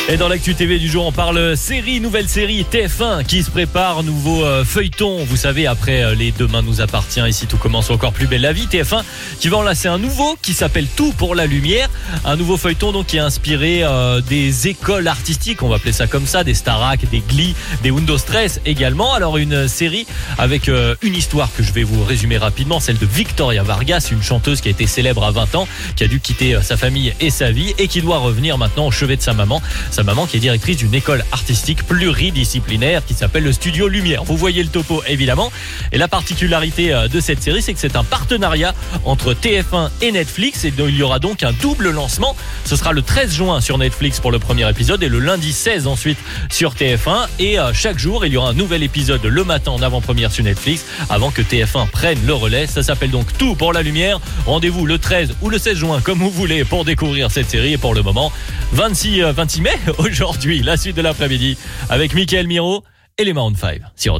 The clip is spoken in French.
Et dans l'actu TV du jour, on parle série, nouvelle série TF1 qui se prépare, nouveau feuilleton. Vous savez, après les Demain nous appartient, ici tout commence encore plus belle la vie. TF1 qui va en lancer un nouveau qui s'appelle Tout pour la lumière. Un nouveau feuilleton donc qui est inspiré des écoles artistiques, on va appeler ça comme ça, des Starac, des Glee, des Windows Stress également. Alors une série avec une histoire que je vais vous résumer rapidement, celle de Victoria Vargas, une chanteuse qui a été célèbre à 20 ans, qui a dû quitter sa famille et sa vie et qui doit revenir maintenant au chevet de sa maman qui est directrice d'une école artistique pluridisciplinaire qui s'appelle le Studio Lumière. Vous voyez le topo évidemment. Et la particularité de cette série, c'est que c'est un partenariat entre TF1 et Netflix et il y aura donc un double lancement. Ce sera le 13 juin sur Netflix pour le premier épisode et le lundi 16 ensuite sur TF1. Et chaque jour, il y aura un nouvel épisode le matin en avant-première sur Netflix avant que TF1 prenne le relais. Ça s'appelle donc Tout pour la lumière. Rendez-vous le 13 ou le 16 juin comme vous voulez pour découvrir cette série. Et pour le moment, 26 mai aujourd'hui, la suite de l'après-midi avec Mickaël Miro et les Maroon 5.